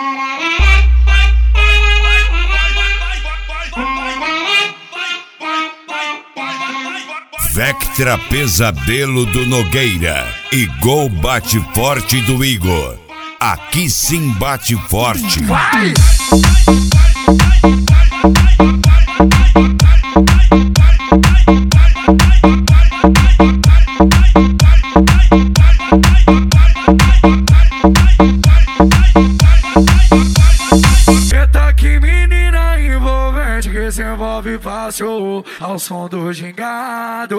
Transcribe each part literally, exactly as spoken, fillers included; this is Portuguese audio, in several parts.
Vectra Pesadelo do Nogueira e Gol Bate Forte do Igor. Aqui sim bate forte. Vai! Eita que menina envolvente que se envolve fácil ao som do gingado.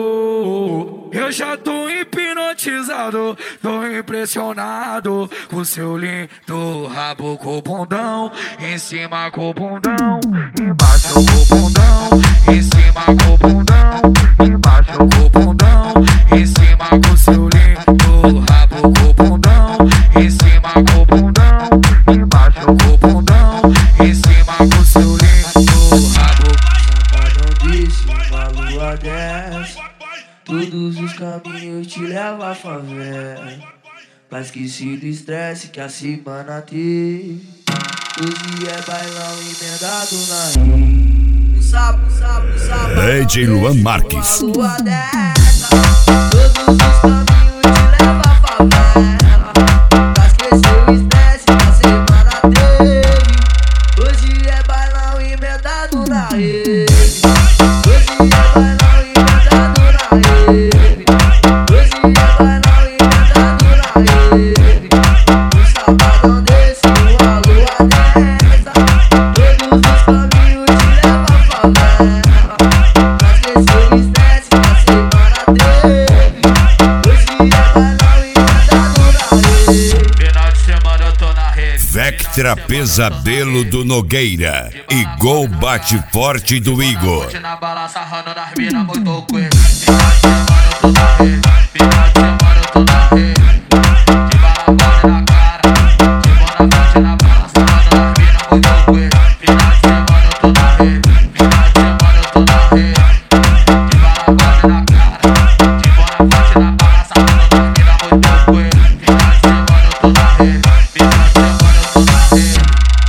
Eu já tô hipnotizado, tô impressionado com seu lindo rabo com o bundão. Em cima com o bundão, embaixo com o bundão. Em cima com o bundão, embaixo com o bundão. Em cima com seu lindo rabo com o bundão. Em cima com o bundão, embaixo com o bundão. Em cima com seu lindo rabo. Não disse, uma lua desce. Todos os caminhos te levam à favela. Pra esquecer do estresse que a semana teve. Hoje é bailão emendado na rede. Um sapo, um sapo, um sapo. D J Luan Marques. Uma lua desce. Todos os caminhos te levam à favela. Pra esquecer o estresse que a semana teve. Hoje é bailão emendado na rede. Hoje é bailão emendado na rede. Hoje é bailão emendado na rede. Um sabadão desse, uma lua dessa. Todos os caminhos te levam à favela. Pra esquecer o estresse que a semana teve. Hoje é bailão emendado na rede. Final de semana eu tô na rede. Vectra Pesadelo do Nogueira e Gol Bate Forte do Igor. Na bala sarrando nas minas muito coisa. Final de semana eu tô na rede. Final de semana eu tô na rede. De bala gole na cara, de boa na frente na bala sarrando nas minas muito coisa. Final de semana eu tô na rede. Final de semana eu tô na rede. De bala gole na cara, de boa na frente na bala sarrando nas minas muito coisa. Final de semana eu tô na rede. Final de semana eu tô na rede.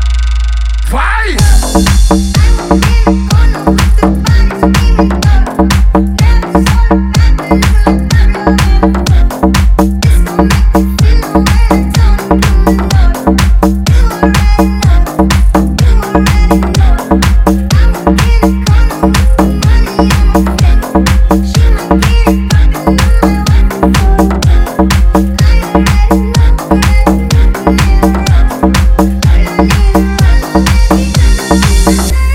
Vai! Yeah.